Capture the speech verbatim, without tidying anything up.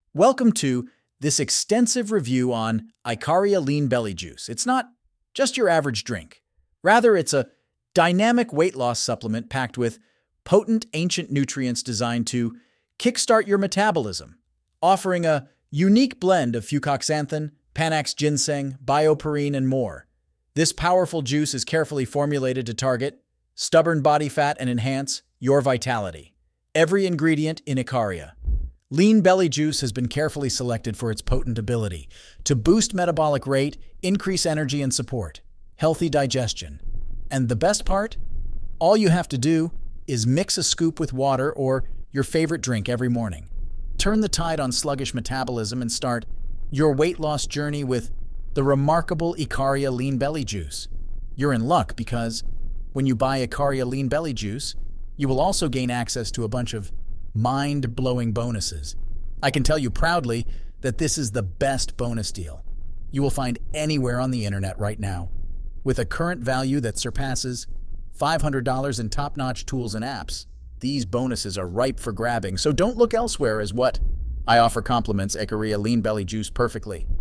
Welcome to this extensive review on Icaria Lean Belly Juice. It's not just your average drink. Rather, it's a dynamic weight loss supplement packed with potent ancient nutrients designed to kickstart your metabolism, offering a unique blend of fucoxanthin, Panax ginseng, bioperine, and more. This powerful juice is carefully formulated to target stubborn body fat and enhance your vitality. Every ingredient in Icaria Lean Belly Juice has been carefully selected for its potent ability to boost metabolic rate, increase energy, and support healthy digestion. And the best part? All you have to do is mix a scoop with water or your favorite drink every morning. Turn the tide on sluggish metabolism and start your weight loss journey with the remarkable Icaria Lean Belly Juice. You're in luck because when you buy Icaria Lean Belly Juice, you will also gain access to a bunch of mind-blowing bonuses. I can tell you proudly that this is the best bonus deal you will find anywhere on the internet right now. With a current value that surpasses five hundred dollars in top-notch tools and apps, these bonuses are ripe for grabbing, so don't look elsewhere as what I offer complements Icaria Lean Belly Juice perfectly.